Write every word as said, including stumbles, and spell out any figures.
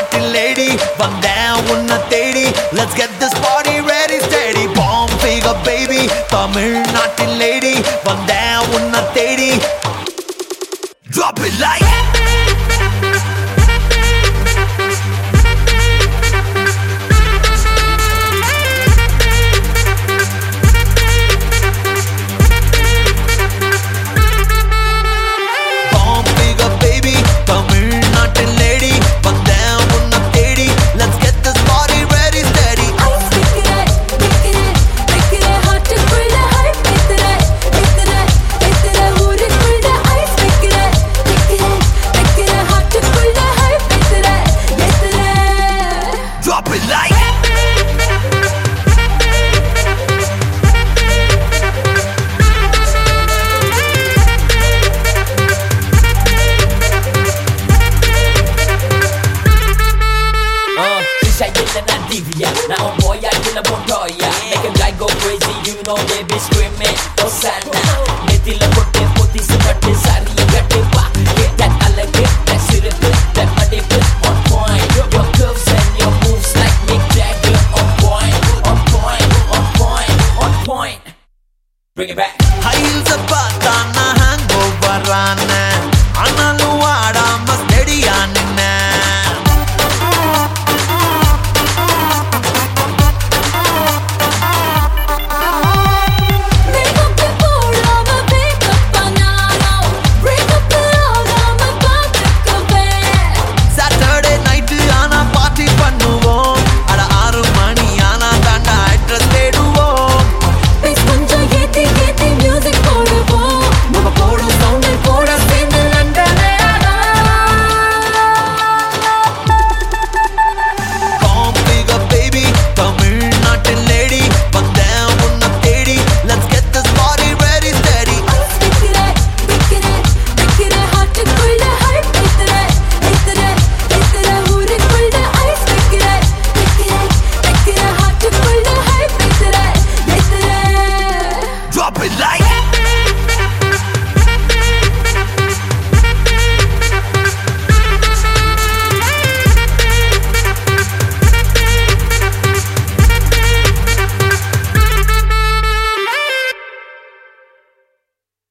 தமிழ்நாட்டின் lady வந்தேன் உன்னை தேடி. Let's get this party ready steady. Bomb figure baby தமிழ்நாட்டின் lady வந்தேன் உன்னை தேடி. Drop it like Now I'm boy, I kill a Montoya. Make a guy go crazy, you know they be screaming Hosanna. Nethila kotte pothis katte sariya katte ba. Get that alage, that syrup, that madip on point. Your curves and your moves like Mick Jagger on point, on point, on point, on point. Bring it back. Heels apart, na hangover run. Analu vaada